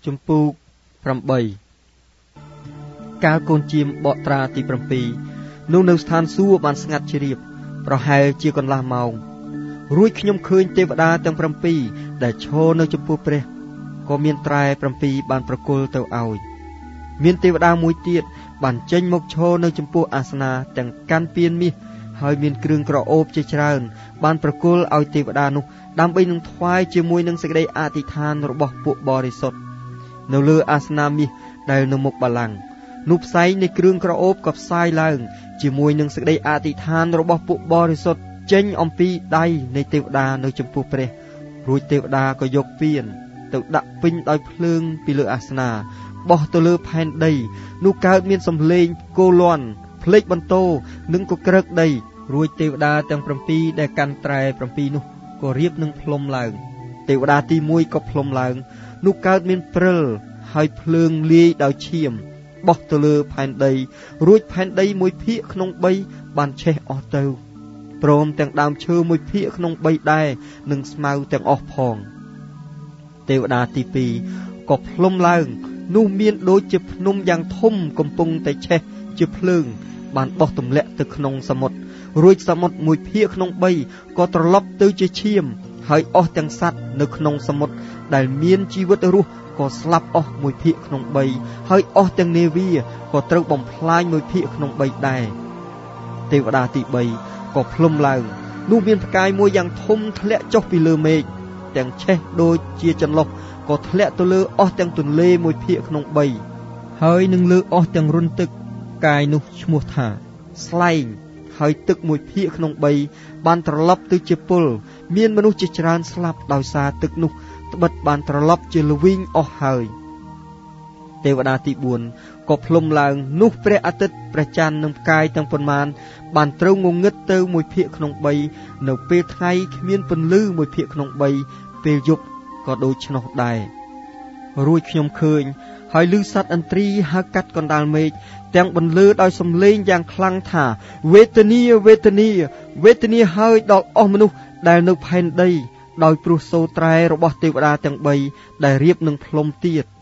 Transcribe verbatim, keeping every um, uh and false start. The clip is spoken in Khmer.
ជំពូកeightកាលកូនជាមបកត្រាទីsevenនោះនៅស្ថានសួគ៌បានស្ងាត់ជ្រាបប្រហែលជាកន្លះម៉ោងរួចខ្ញុំឃើញទេវតាទាំងsevenដែលឈរនៅចំពោះព្រះក៏មានត្រែsevenបានប្រគល់ទៅឲ្យមានទេវតាមួយទៀតបានចេញមកឈរនៅចំពោះអាសនាទាំងកាន់ពានមាសហើយមានគ្រឿងក្រអូបជាច្រើនបានប្រគល់ឲ្យទេវតានោះដើម្បីនឹងថ្វាយជាមួយនឹងសេចក្តីអធិដ្ឋានរបស់ពួកបរិសុទ្ធនៅលើអាសនាមាសដែលនៅមុខបល្ល័ង្កនោះផ្សែងនៃគ្រឿងក្រអូបក៏ផ្សាយឡើងជាមួយនឹងសេចក្តីអធិដ្ឋានរបស់ពួកបរិសុទ្ធចេញអំពីដៃនៃទេវតានៅចំពោះព្រះរួចទេវតាក៏យកពានទៅដាក់ពេញដោយភ្លើងពីលើអាសនាបោះទៅលើផែនដីនោះកើតមានសំឡេងគោលាន់ភ្លេចបន្ទោនិងក៏ក្រឹកដីរួចទេវតាទាំងsevenដែលកាន់ត្រែsevenនោះក៏រៀបនឹងផ្លុំឡើងទេវតាទីoneក៏ផ្លុំឡើងនោះកើតមានព្រិលហើយភ្លើងលាយដោយឈាមបោះទៅលើផែនដីរួចផែនដីមួយភាគក្នុងthreeបានឆេះអស់ទៅព្រមទាំងដើមឈើមួយភាគក្នុងthreeដែរនិងស្មៅទាំងអស់ផងទេវតាទីtwoក៏ផ្លុំឡើងនោះមានដូចជាភ្នំយ៉ាងធំកំពុងតែឆេះជាភ្លើងបានបោះទម្លាក់ទៅក្នុងសមុទ្ររួចសមុទ្រមួយភាគក្នុងthreeក៏ត្រឡប់ទៅជាឈាមហើយអស់ទាំងសត្វនៅក្នុងសមុទ្រដែលមានជីវិតរស់ក៏ស្លាប់អស់មួយភាគក្នុងthreeហើយអស់ទាំងនាវាក៏ត្រូវបំផ្លាញមួយភាគក្នុងthreeដែរទេវតាទីthreeក៏ផ្លុំឡើងនោះមានផ្កាយមួយយ៉ាងធំធ្លាក់ចុះពីលើមេឃទាំងឆេះដូចជាចន្លុះក៏ធ្លាក់ទៅលើអស់ទាំងទន្លេមួយភាគក្នុងthreeហើយនឹងលើអស់ទាំងរន្ធទឹកផ្កាយនោះឈ្មោះថាស្លែងហើយទឹកមួយភាគក្នុងthreeបានត្រឡប់ទៅជាពុលមានមនុស្សជាច្រើនស្លាប់ដោយសារទឹកនោះត្បិតបានត្រឡប់ជាល្វីងអស់ហើយទេវតាទីfourក៏ផ្លុំឡើងនោះព្រះអាទិត្យព្រះច័ន្ទនិងផ្កាយទាំងប៉ុន្មានបានត្រូវងងឹតទៅមួយភាគក្នុងthreeនៅពេលថ្ងៃគ្មានពន្លឺមួយភាគក្នុងthreeពេលយប់ក៏ដូច្នោះដែររួចខ្ញុំឃើញហើយឮសត្វឥន្ទ្រីហៅកាត់កណ្ដាលមេឃទាំងបន្លឺដោយសំឡេងយ៉ាងខ្លាំងថាវេទនាវេទនាវេទនាហើយដល់អស់មនុស្សដែលនៅផែនដីដោយព្រោះសូរត្រែរបស់ទេវតាទាំងthreeដែលរៀបនឹងផ្លុំទៀត